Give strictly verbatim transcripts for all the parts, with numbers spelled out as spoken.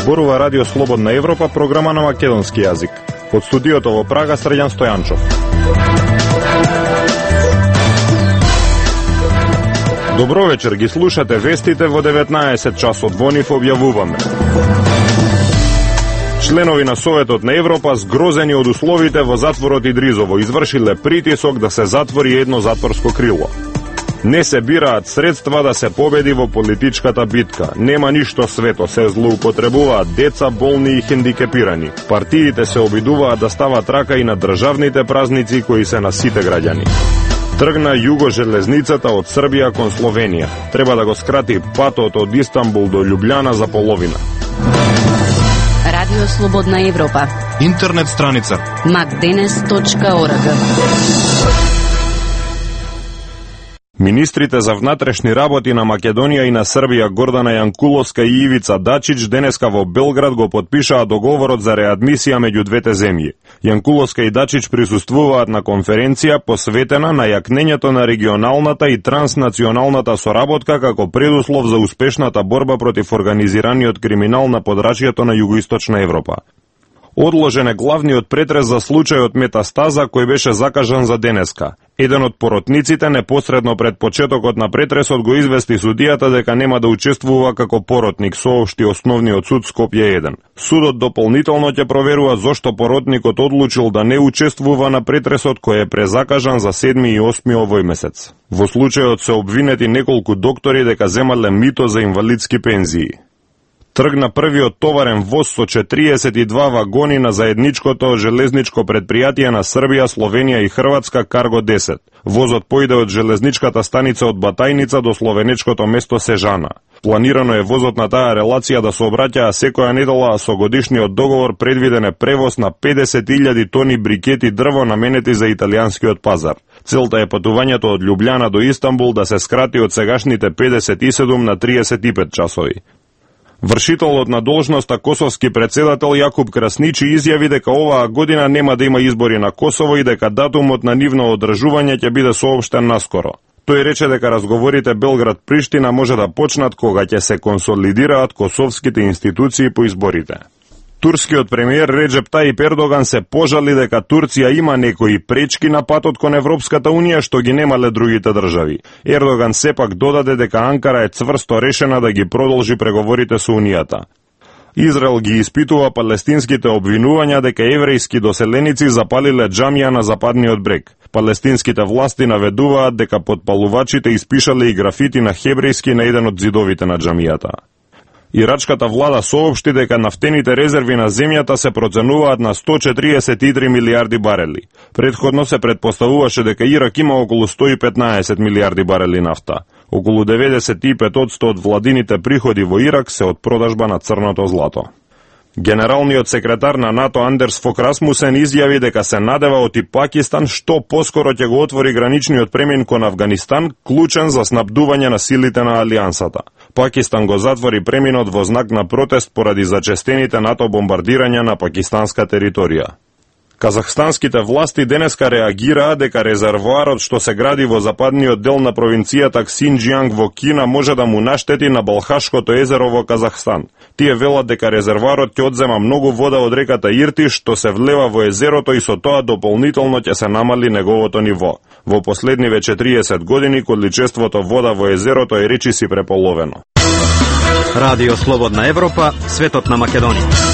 зборува Радио Слободна Европа, програма на македонски јазик. Од студиото во Прага, Срđan Стојанчов. Добро вечер, ги слушате вестите во деветнаесет часот. Во нив објавуваме: членови на Советот на Европа згрозени од условите во затворот Идризово извршиле притисок да се затвори едно затворско крило. Не се бираат средства да се победи во политичката битка. Нема ништо свето, се злоупотребуваат деца, болни и хендикепирани. Партиите се обидуваат да стават рака и на државните празници кои се на сите граѓани. Тргна југожелезницата од Србија кон Словенија. Треба да го скрати патот од Истанбул до Љубљана за половина. Радио Слободна Европа. Интернет страница макденес точка орг. Министрите за внатрешни работи на Македонија и на Србија Гордана Јанкуловска и Ивица Дачич денеска во Белград го потпишаа договорот за реадмисија меѓу двете земји. Јанкуловска и Дачич присуствуваат на конференција посветена на јакнењето на регионалната и транснационалната соработка како предуслов за успешната борба против организираниот криминал на подрачјето на Југоисточна Европа. Одложен е главниот претрес за случајот Метастаза кој беше закажан за денеска. Еден од поротниците непосредно пред почетокот на претресот го извести судијата дека нема да учествува како поротник, соопшти Основниот суд Скопје еден. Судот дополнително ќе проверува зошто поротникот одлучил да не учествува на претресот кој е презакажан за седми и осми овој месец. Во случајот се обвинети неколку доктори дека земале мито за инвалидски пензии. Тргна првиот товарен воз со четириесет и два вагони на заедничкото железничко предпријатие на Србија, Словенија и Хрватска Карго десет. Возот појде од железничката станица од Батајница до словенечкото место Сежана. Планирано е возот на таа релација да се обраќаа секоја недела, а со годишниот договор предвиден е превоз на педесет илјади тони брикети дрво наменети за италијанскиот пазар. Целта е патувањето од Љубљана до Истанбул да се скрати од сегашните педесет и седум на триесет и пет часови. Вршителот на должноста косовски председател Јакуб Красничи изјави дека оваа година нема да има избори на Косово и дека датумот на нивно одржување ќе биде соопштен наскоро. Тој рече дека разговорите Белград-Приштина може да почнат кога ќе се консолидираат косовските институции по изборите. Турскиот премиер Реджеп Таип Ердоган се пожали дека Турција има некои пречки на патот кон Европската унија што ги немале другите држави. Ердоган сепак додаде дека Анкара е цврсто решена да ги продолжи преговорите со Унијата. Израел ги испитува палестинските обвинувања дека еврејски доселеници запалиле џамија на западниот брег. Палестинските власти наведуваат дека потпалувачите испишале и графити на хебрејски на еден од зидовите на џамијата. Ирачката влада соопшти дека нафтените резерви на земјата се проценуваат на сто четириесет и три милијарди барели. Предходно се предпоставуваше дека Ирак има околу сто и петнаесет милијарди барели нафта. Околу деветдесет и пет одсто од владините приходи во Ирак се од продажба на црното злато. Генералниот секретар на НАТО Андерс Фок Расмусен изјави дека се надева од и Пакистан што поскоро ќе го отвори граничниот премин кон Авганистан, клучен за снабдување на силите на Алијансата. Пакистан го затвори преминот во знак на протест поради зачестените НАТО бомбардирања на пакистанска територија. Казахстанските власти денеска реагираа дека резервоарот што се гради во западниот дел на провинцијата Ксинџијанг во Кина може да му наштети на Балхашкото езеро во Казахстан. Тие велат дека резервоарот ќе одзема многу вода од реката Иртиш што се влева во езерото и со тоа дополнително ќе се намали неговото ниво. Во последниве четириесет години количеството вода во езерото е речиси преполовено. Радио Слободна Европа, светот на Македонија.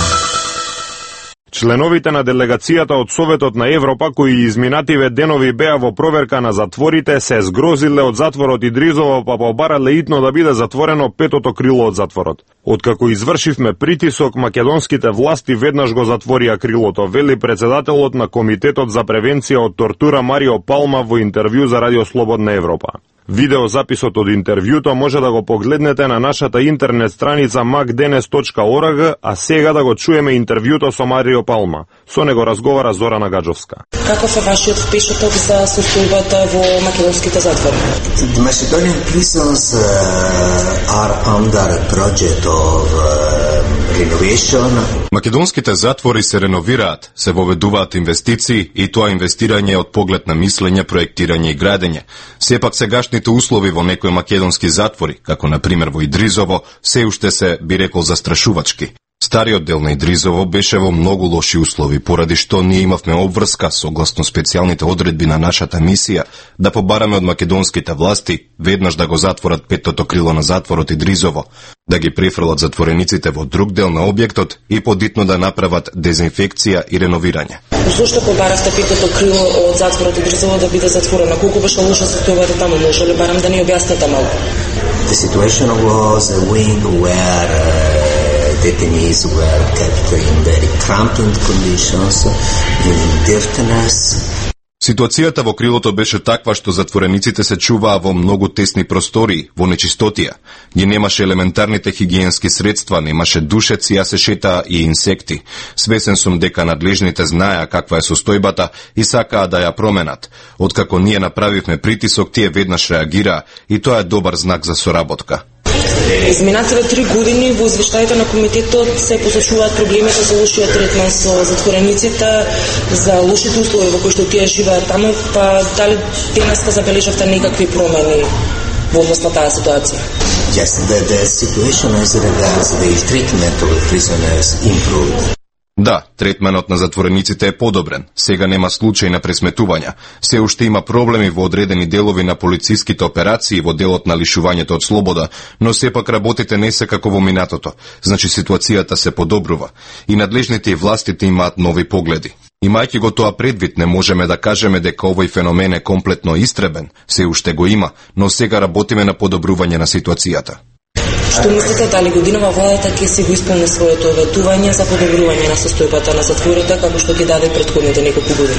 Членовите на делегацијата од Советот на Европа, кои изминативе денови беа во проверка на затворите, се згрозиле од затворот Идризово, па побарале итно да биде затворено петото крило од затворот. Откако извршивме притисок, македонските власти веднаш го затворија крилото, вели председателот на Комитетот за превенција од тортура Марио Палма во интервју за Радио Слободна Европа. Видеозаписот од интервјуто може да го погледнете на нашата интернет страница макденес точка орг, а сега да го чуеме интервјуто со Марио Палма. Со него разговара Зорана Гаджовска. Каков е вашиот впечаток за состојбата во македонските затвори? The Macedonian prisons uh, are under a project of uh, renovation. Македонските затвори се реновираат, се воведуваат инвестиции и тоа инвестирање од поглед на мислење, проектирање и градење. Сепак сегашните услови во некои македонски затвори, како на пример во Идризово, се уште се, би рекол, застрашувачки. Стариот дел на Идризово беше во многу лоши услови, поради што ние имавме обврска, согласно специјалните одредби на нашата мисија, да побараме од македонските власти веднаш да го затворат петтото крило на затворот Идризово, да ги префрлат затворениците во друг дел на објектот и подитно да направат дезинфекција и реновирање. Зошто побаравте петтото крило од затворот Идризово да биде затворено? Колку беше лоша ситуацијата таму? Може ли барам да ни објасните малку? The situation was a wing where uh, detainees were kept in very cramped conditions, in dirtiness. Ситуацијата во крилото беше таква што затворениците се чуваа во многу тесни простории, во нечистотија. Ги немаше елементарните хигиенски средства, немаше душеци, а се шетаа и инсекти. Свесен сум дека надлежните знаеа каква е состојбата и сакаа да ја променат. Откако ние направивме притисок, тие веднаш реагираа и тоа е добар знак за соработка. Изминативе три години во извештаите на комитетот се посочуваат проблемите за лошиот третман со затворениците, за лошите услови во кои што тие живеат таму, па дали денеска забележавте некакви промени во однос на таа ситуација? Yes, the, the situation as regards the treatment of prisoners improved. Да, третменот на затворениците е подобрен. Сега нема случај на пресметувања. Се уште има проблеми во одредени делови на полициските операции во делот на лишувањето од слобода, но сепак работите не се како во минатото. Значи ситуацијата се подобрува. И надлежните и властите имаат нови погледи. Имајќи го тоа предвид, не можеме да кажеме дека овој феномен е комплетно истребен. Се уште го има, но сега работиме на подобрување на ситуацијата. Што мислите, дали годинава владата ќе се го исполни своето оветување за подобрување на состојбата на затворите, како што ги даде претходните неколку години?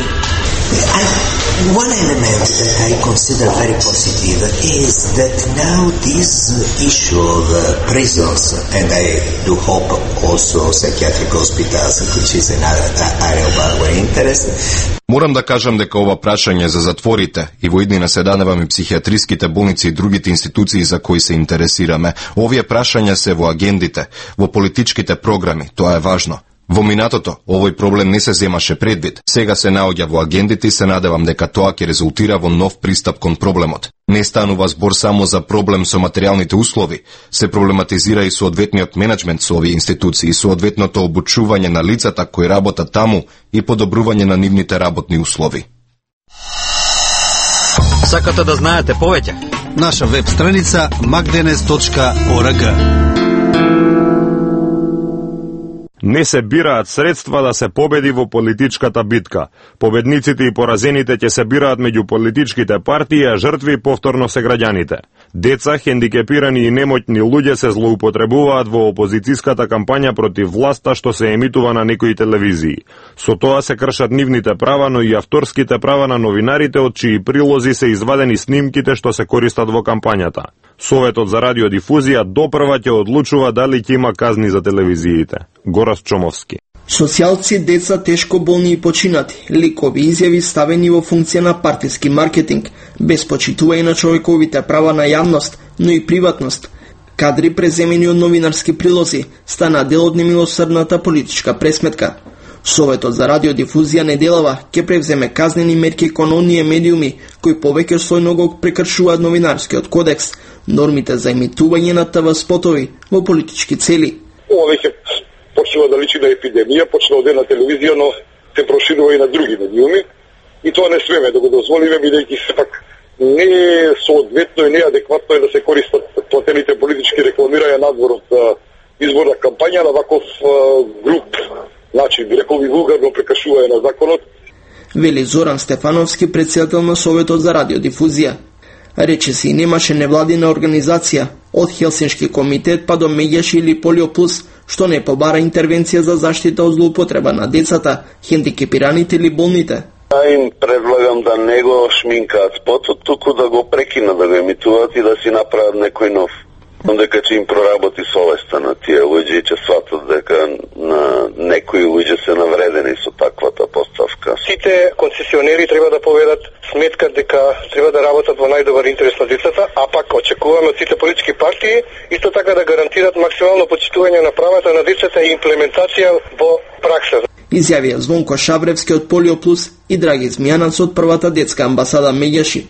I, one element that I consider very positive is that now this issue of uh, prisons, and I do hope also psychiatric hospitals, which is another area of our interest. Морам да кажам дека ова прашање за затворите и во иднина се даневаме психијатриските болници и другите институции за кои се интересираме. Овие прашања се во агендите, во политичките програми, тоа е важно. Во минатото, овој проблем не се земаше предвид. Сега се наоѓа во агендите и се надевам дека тоа ќе резултира во нов пристап кон проблемот. Не станува збор само за проблем со материјалните услови, се проблематизира и соодветниот менеджмент со овие институции, соодветното обучување на лицата кои работат таму и подобрување на нивните работни услови. Сакате да знаете повеќе? Наша веб страница макденес точка орг. Не се бираат средства да се победи во политичката битка. Победниците и поразените ќе се бираат меѓу политичките партии, а жртви повторно се граѓаните. Деца, хендикепирани и немотни луѓе се злоупотребуваат во опозицијската кампања против власта што се емитува на некои телевизии. Со тоа се кршат нивните права, но и авторските права на новинарите, од чии прилози се извадени снимките што се користат во кампањата. Советот за радиодифузија допрва ќе одлучува дали ќе има казни за телевизиите. Горас Чомовски. Социјалци, деца, тешко болни и починати, ликови изјави ставени во функција на партиски маркетинг, без почитување на човековите права на јавност, но и приватност. Кадри преземени од новинарски прилози стана дел од немилосрдната политичка пресметка. Советот за радиодифузија неделава ќе превземе казнени мерки кон оние медиуми кои повеќе слојно го прекршуваат новинарскиот кодекс, нормите за емитување на ТВ спотови во политички цели. Ова веќе почнува да личи на епидемија, почна од една телевизија, но се проширува и на други медиуми. И тоа не смеме да го дозволиме, бидејќи сепак не е соодветно и не е адекватно е да се користат платените политички рекламирања надвор од изборна кампања на ваков груп. Значи, би рекол и вулгарно прекашување на законот. Вели Зоран Стефановски, председател на Советот за радиодифузија. Рече си, немаше невладина организација, од Хелсиншки комитет па до Меѓаш или Полио Плюс, што не побара интервенција за заштита од злоупотреба на децата, хендикепираните или болните. Ја им предлагам да не го шминкаат спотот, туку да го прекинат да го емитуваат и да си направат некој нов. Дека ќе им проработи совеста на тие луѓе и ќе сватат дека на некои луѓе се навредени со таквата поставка. Сите концесионери треба да поведат сметка дека треба да работат во најдобар интерес на децата, а пак очекуваме од сите политички партии исто така да гарантират максимално почитување на правата на децата и имплементација во пракса. Изјавија Звонко Шабревски од Полио Плюс и Драги Змијанац од првата детска амбасада Меѓаши.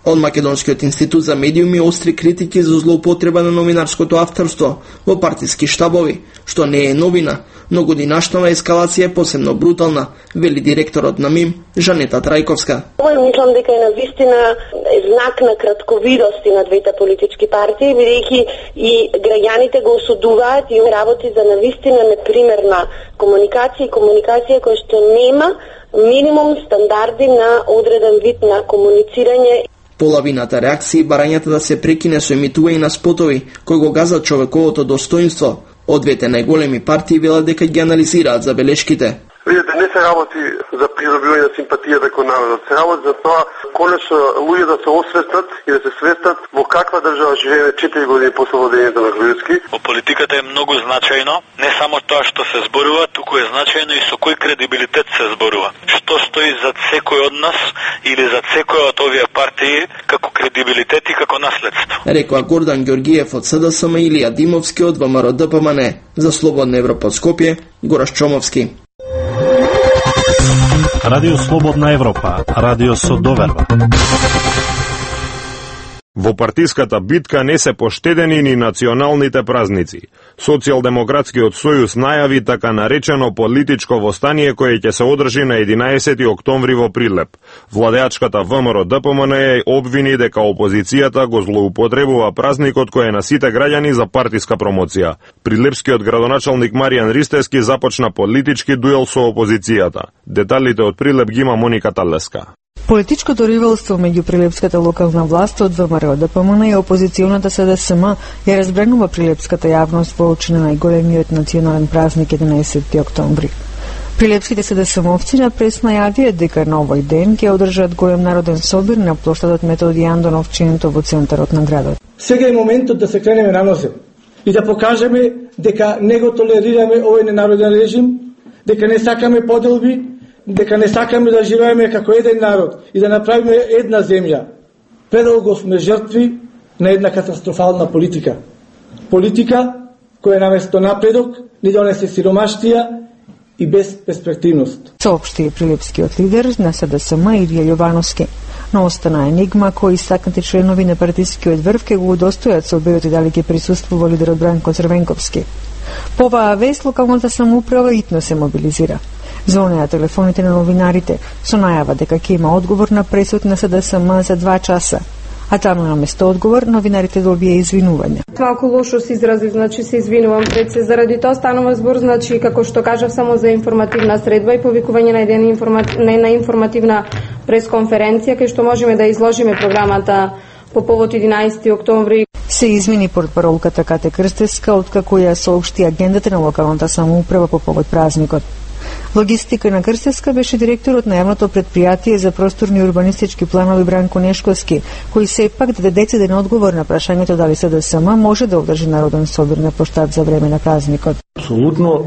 Од Македонскиот институт за медиуми остри критики за злоупотреба на новинарското авторство во партиски штабови, што не е новина, но годинашната ескалација е посебно брутална, вели директорот на МИМ Жанета Трајковска. Ова мислам дека е навистина знак на кратковидост на двете политички партии, бидејќи и граѓаните го осудуваат и работи за навистина непримерна комуникација и комуникација која што нема минимум стандарди на одреден вид на комуницирање. Половината реакции барањата да се прекине со емитување на спотови кои го газат човековото достоинство. Од двете најголеми партии велат дека ги анализираат забелешките. Видете, не се работи за придобивање на симпатијата кон народот. Се работи за тоа конечно луѓе да се освестат и да се свестат во каква држава живееме четири години после владењето на Груевски. Во политиката е многу значајно не само тоа што се зборува, туку е значајно и со кој кредибилитет се зборува. Што стои зад секој од нас или зад секој од овие партии како кредибилитет и како наследство. Рекоа Гордан Ѓоргиев од СДСМ и Илија Димовски од ВМРО Д П М Н. За Слободна Европа од Скопје, Гораш Чомовски. Радио Слободна Европа, радио со доверба. Во партиската битка не се поштедени ни националните празници. Социјалдемократскиот сојуз најави така наречено политичко востание кое ќе се одржи на единаесети октомври во Прилеп. Владеачката ВМРО Д П М Н ја обвини дека опозицијата го злоупотребува празникот кој е на сите граѓани за партиска промоција. Прилепскиот градоначалник Маријан Ристевски започна политички дуел со опозицијата. Деталите од Прилеп ги има Моника Талеска. Политичкото ривалство меѓу прилепската локална власт од ВМРО Д П М Н и опозиционата СДСМ ја разбренува прилепската јавност во очи на најголемиот национален празник единаесети октомври. Прилепските СДСМовци на прес најавија дека на овој ден ќе одржат голем народен собир на плоштадот Методи Андонов Ченто во центарот на градот. Сега е моментот да се кренеме на нозе и да покажеме дека не го толерираме овој ненароден режим, дека не сакаме поделби, дека не сакаме да живееме како еден народ и да направиме една земја. Предолго сме жртви на една катастрофална политика. Политика која наместо напредок ни донесе сиромаштија и безперспективност. Соопшти прилепскиот лидер на СДСМ Илија Јовановски. Но остана енигма кои истакнати членови на партискиот врв ке го удостојат со обидот и дали ќе присуствува лидерот Бранко Црвенковски. По оваа вест локалната самоуправа итно се мобилизира. Звонеа телефоните на новинарите со најава дека ќе има одговор на пресуд на СДСМ за два часа. А таму на место одговор новинарите добија извинување. Това ако лошо се изрази, значи се извинувам пред се. Заради тоа станува збор, значи како што кажав, само за информативна средба и повикување на една информатив... на една информативна пресконференција кај што можеме да изложиме програмата по повод единаесети октомври. Се извини портпаролката Кате Крстеска откако ја соопшти агендата на локалната самоуправа по повод празникот. Логистика на Крстеска беше директорот на јавното предпријатие за просторни урбанистички планови Бранко Нешковски, кој сепак даде дециден одговор на прашањето дали СДСМ може да одржи народен собир на плоштад за време на празникот. Апсолутно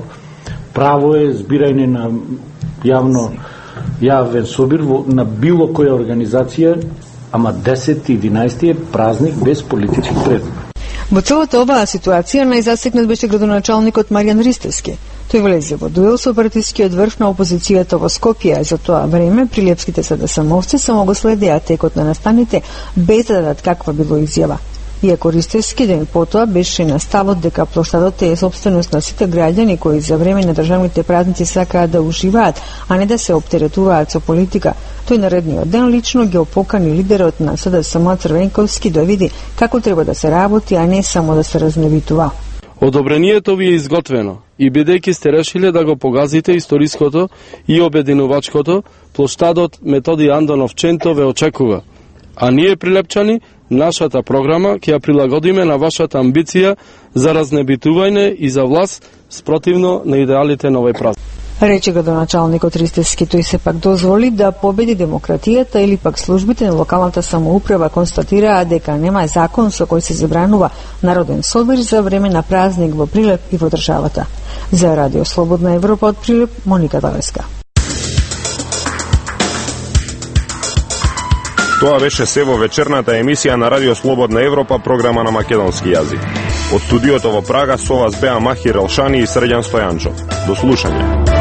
право е збирање на јавно јавен собир на било која организација, ама десети единаесети е празник без политички предмет. Во целата оваа ситуација најзасегнат беше градоначалникот Маријан Ристевски. Тој влезе во дуел со партискиот врв на опозицијата во Скопје, а за тоа време прилепските СДСМовци само го следеа текот на настаните без да дадат каква било изјава. Иако Ристевски ден потоа беше на ставот дека плоштадот е сопственост на сите граѓани кои за време на државните празници сакаат да уживаат, а не да се оптеретуваат со политика. Тој наредниот ден лично ги опокани лидерот на СДСМ Црвенковски да види како треба да се работи, а не само да се разневитува. Одобрението ви е изготвено и бидејќи сте решиле да го погазите историското и обединувачкото, плоштадот Методи Андонов Ченто ве очекува. А ние прилепчани, нашата програма ќе ја прилагодиме на вашата амбиција за разнебитување и за власт спротивно на идеалите на овој празник. Рече градоначалникот Ристевски, тој сепак дозволи да победи демократијата или пак службите на локалната самоуправа констатираа дека нема закон со кој се забранува народен собир за време на празник во Прилеп и во државата. За Радио Слободна Европа од Прилеп, Моника Талеска. Тоа беше се во вечерната емисија на Радио Слободна Европа, програма на македонски јазик. Од студиото во Прага со вас беа Махир Елшани и Срđan Стојанчов. До слушање.